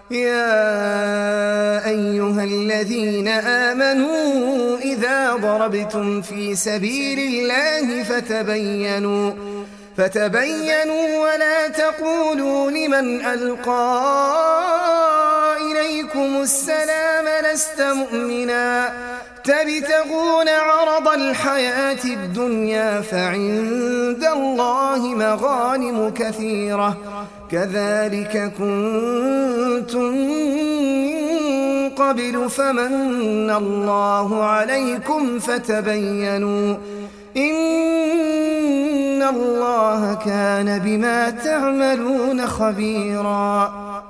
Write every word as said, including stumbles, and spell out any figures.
يا أيها الذين آمنوا إذا ضربتم في سبيل الله فتبينوا فتبينوا ولا تقولوا لمن ألقى إليكم السلام لست مؤمنا تبتغون عرض الحياة الدنيا فعند الله مغانم كثيرة كذلك كنتم من قبل فمن الله عليكم فتبينوا إن الله كان بما تعملون خبيرا.